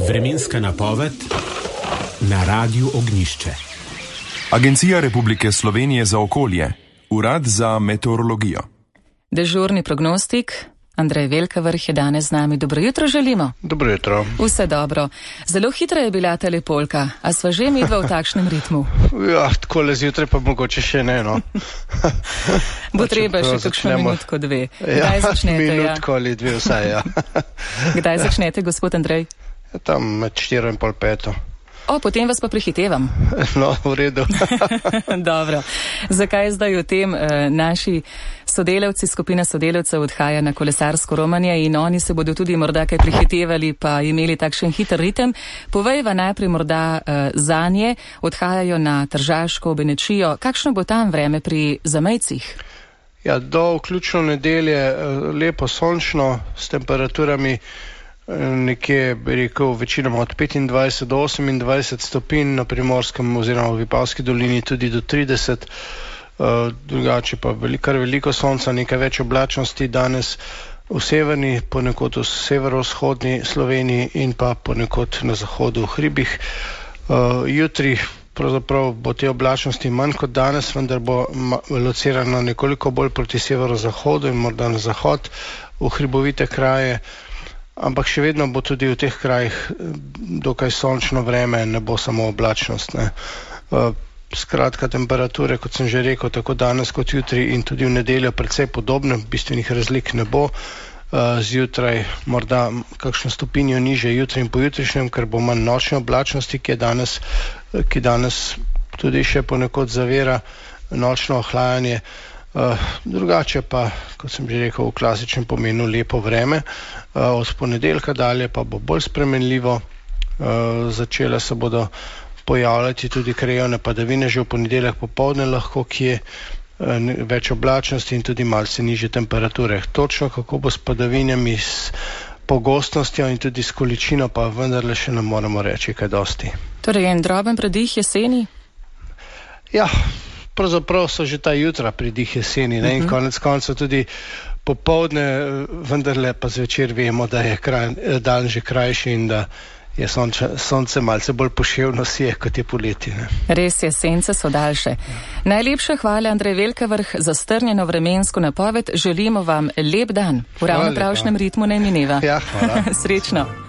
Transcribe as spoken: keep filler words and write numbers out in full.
Vremenska napoved na Radiu Ognjišče. Agencija Republike Slovenije za okolje, Urad za meteorologijo. Dežurni prognostik Andrej Velkavrh je danes z nami. Dobro jutro želimo. Dobro jutro. Vse dobro. Zelo hitra je bila tale polka, a sva že midva v takšnem ritmu? Ja, takole zjutraj pa mogoče še ne, no. Bo treba še kakšno minutko dve. Kdaj ja, začnete? minutko ali dve vsaj, ja. Kdaj začnete, gospod Andrej? Tam med štiro in pol peto. O, potem vas pa prehitevam. No, v redu. Dobro. Zakaj zdaj o tem? E, naši sodelavci, skupina sodelavcev odhaja na kolesarsko romanje in oni se bodo tudi morda kaj prehitevali, pa imeli takšen hiter ritem. Povejva najprej morda e, zanje, odhajajo na Tržaško, v Benečijo. Kakšno bo tam vreme pri zamejcih? Ja, do vključno nedelje lepo sončno s temperaturami nekje, bi rekel, večinoma od petindvajset do osemindvajset stopinj, na Primorskem oziroma v Vipavski dolini tudi do trideset, uh, drugače pa veliko, kar veliko sonca, nekaj več oblačnosti danes v severni, ponekod v severovzhodni Sloveniji in pa ponekod na zahodu v hribih. Uh, jutri pravzaprav bo te oblačnosti manj kot danes, vendar bo locirano nekoliko bolj proti severozahodu in morda na zahod v hribovite kraje. Ampak še vedno bo tudi v teh krajih dokaj sončno vreme, ne bo samo oblačnost. Ne. Skratka, temperature, kot sem že rekel, tako danes kot jutri in tudi v nedeljo precej podobne, bistvenih razlik ne bo. Zjutraj morda kakšno stopinjo niže jutri in pojutrišnjem, ker bo manj nočne oblačnosti, ki je danes, ki danes tudi še ponekod zavira nočno ohlajanje. Uh, drugače pa, kot sem že rekel, v klasičnem pomenu lepo vreme. Uh, od ponedeljka dalje pa bo bolj spremenljivo. Uh, začele se bodo pojavljati tudi krajevne padavine, že v ponedeljek popoldne lahko, ki je uh, več oblačnosti in tudi malce nižje temperature. Točno kako bo s padavinami, s pogostnostjo in tudi s količino, pa vendarle še ne moremo reči kaj dosti. Torej en droben predih jeseni? Ja, pravzaprav so že ta jutra pridih jeseni, ne? In konec konca tudi popoldne, vendarle pa zvečer vemo, da je kraj, dan že krajši in da je sonče, sonce malce bolj poševno sije, kot je poleti. Ne? Res je, sence so daljše. Ja. Najlepša hvala, Andrej Velkavrh, za strnjeno vremensko napoved. Želimo vam lep dan. V ravno pravšnjem ritmu ne mineva. Ja, hvala. Srečno.